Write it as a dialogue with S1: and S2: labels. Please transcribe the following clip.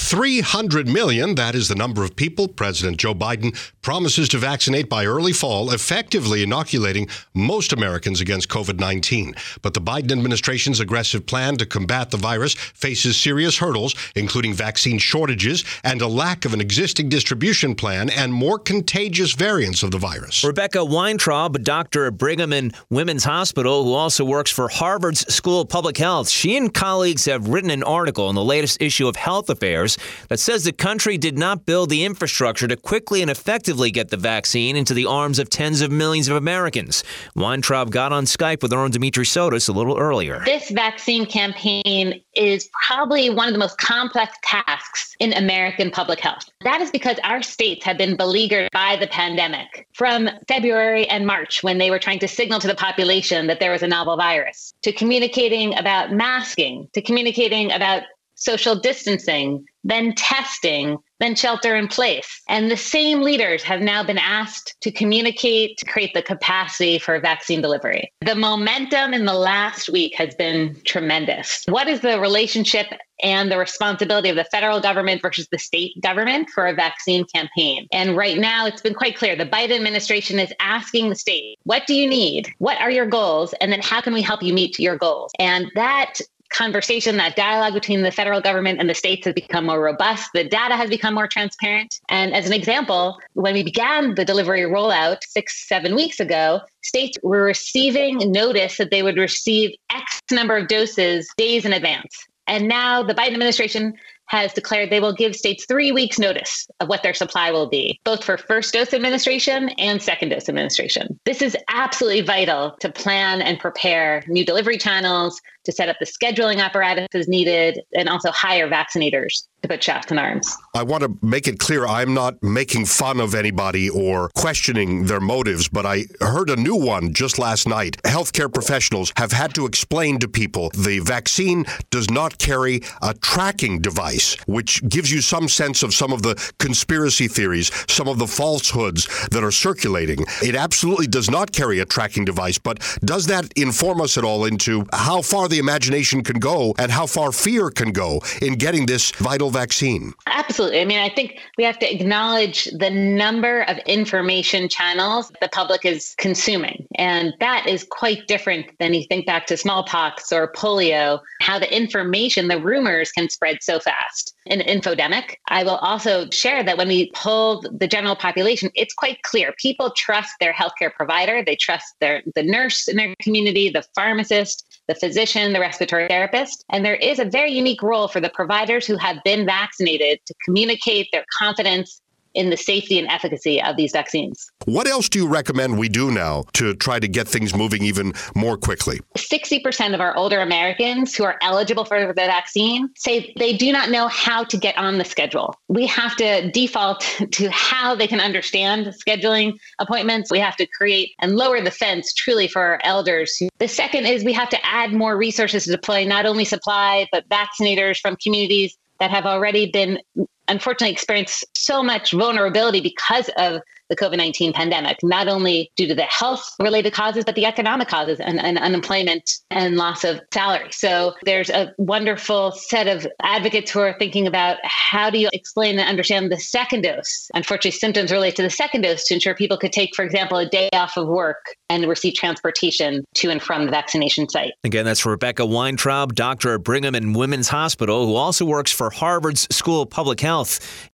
S1: 300 million, that is the number of people President Joe Biden promises to vaccinate by early fall, effectively inoculating most Americans against COVID-19. But the Biden administration's aggressive plan to combat the virus faces serious hurdles, including vaccine shortages and a lack of an existing distribution plan and more contagious variants of the virus.
S2: Rebecca Weintraub, a doctor at Brigham and Women's Hospital who also works for Harvard's School of Public Health. She and colleagues have written an article in the latest issue of Health Affairs that says the country did not build the infrastructure to quickly and effectively get the vaccine into the arms of tens of millions of Americans. Weintraub got on Skype with our own Dimitri Sotis a little earlier.
S3: This vaccine campaign is probably one of the most complex tasks in American public health. That is because our states have been beleaguered by the pandemic from February and March, when they were trying to signal to the population that there was a novel virus, to communicating about masking, to communicating about social distancing, then testing, then shelter in place. And the same leaders have now been asked to communicate, to create the capacity for vaccine delivery. The momentum in the last week has been tremendous. What is the relationship and the responsibility of the federal government versus the state government for a vaccine campaign? And right now, it's been quite clear. The Biden administration is asking the state, what do you need? What are your goals? And then how can we help you meet your goals? And that conversation, that dialogue between the federal government and the states has become more robust. The data has become more transparent. And as an example, when we began the delivery rollout 6-7 weeks ago, states were receiving notice that they would receive X number of doses days in advance. And now the Biden administration has declared they will give states 3 weeks notice of what their supply will be, both for first dose administration and second dose administration. This is absolutely vital to plan and prepare new delivery channels, to set up the scheduling apparatuses needed, and also hire vaccinators to put shots in arms.
S1: I want to make it clear I'm not making fun of anybody or questioning their motives, but I heard a new one just last night. Healthcare professionals have had to explain to people the vaccine does not carry a tracking device, which gives you some sense of some of the conspiracy theories, some of the falsehoods that are circulating. It absolutely does not carry a tracking device, but does that inform us at all into how far the imagination can go and how far fear can go in getting this vital vaccine?
S3: Absolutely. I mean, I think we have to acknowledge the number of information channels the public is consuming. And that is quite different than you think back to smallpox or polio, how the information, the rumors can spread so fast. An infodemic. I will also share that when we polled the general population, it's quite clear. People trust their healthcare provider. They trust the nurse in their community, the pharmacist, the physician, the respiratory therapist. And there is a very unique role for the providers who have been vaccinated to communicate their confidence in the safety and efficacy of these vaccines.
S1: What else do you recommend we do now to try to get things moving even more quickly?
S3: 60% of our older Americans who are eligible for the vaccine say they do not know how to get on the schedule. We have to default to how they can understand scheduling appointments. We have to create and lower the fence truly for our elders. The second is we have to add more resources to deploy not only supply, but vaccinators from communities that have already been unfortunately experienced so much vulnerability because of the COVID-19 pandemic, not only due to the health-related causes, but the economic causes and unemployment and loss of salary. So there's a wonderful set of advocates who are thinking about how do you explain and understand the second dose. Unfortunately, symptoms relate to the second dose to ensure people could take, for example, a day off of work and receive transportation to and from the vaccination site.
S2: Again, that's Rebecca Weintraub, doctor at Brigham and Women's Hospital, who also works for Harvard's School of Public Health.